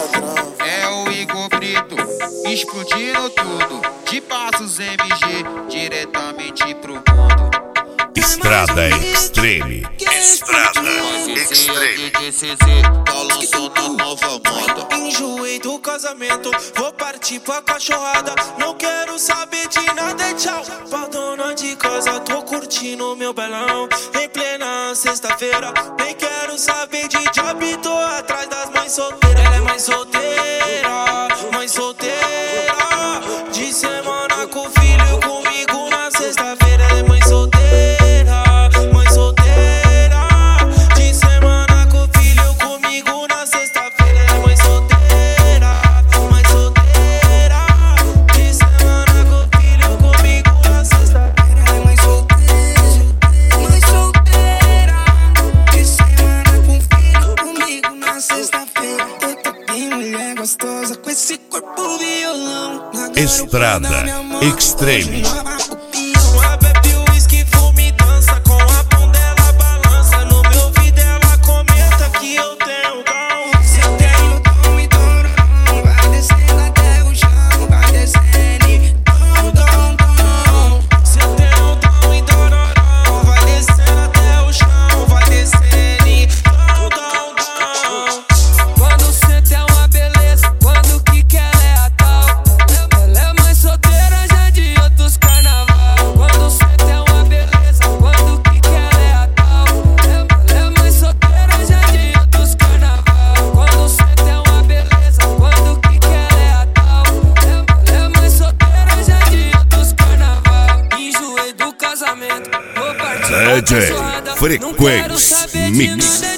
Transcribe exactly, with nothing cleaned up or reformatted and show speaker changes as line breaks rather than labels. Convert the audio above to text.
É o Igor Brito, explodindo tudo. De Passos M G, diretamente pro mundo.
Estrada Extreme. Estrada Extreme.
D C Z, tá lançando a nova moda.
Enjoei do casamento, vou partir pra cachorrada. Não quero saber de nada, tchau. Pra dona de casa, tô curtindo meu belão. Em plena sexta-feira, nem quero saber de job. Tô atrás das mães solteiras. Ela é mãe solteira, mãe solteira. De semana com filho, comigo na sexta-feira. Ela é mãe solteira, mãe solteira. De semana com filho, comigo na sexta-feira. Ela é mãe solteira, mãe solteira. De semana com filho, comigo na sexta-feira. Ela é mãe solteira, mãe solteira. De semana com filho, comigo na sexta-feira. Eu tô bem mulher gostosa com esse corpo violão.
Estrada Extreme.
Ela bebe uísque, fuma e dança. Com a bunda ela balança. No meu ouvido ela comenta que eu tenho dom. Se eu tenho dom e dom, vai descendo até o chão. Vai descendo, dom, dom, dom. Se eu tenho dom e dom, vai descendo até o chão. Vai descendo, dom, dom, dom.
Quando cê tem uma beleza, quando que que ela é a tal. Ela é mãe solteira já de outros carnaval. Quando cê tem uma beleza, quando que que ela é a tal. Ela é mãe solteira já de outros carnaval. Quando cê tem uma beleza, quando que que ela é a tal. Ela é mãe solteira já de outros carnaval. Enjoei do casamento, vou partir pra
D J
cachorrada. Não quero
Frequência
saber de
Mix.
nada,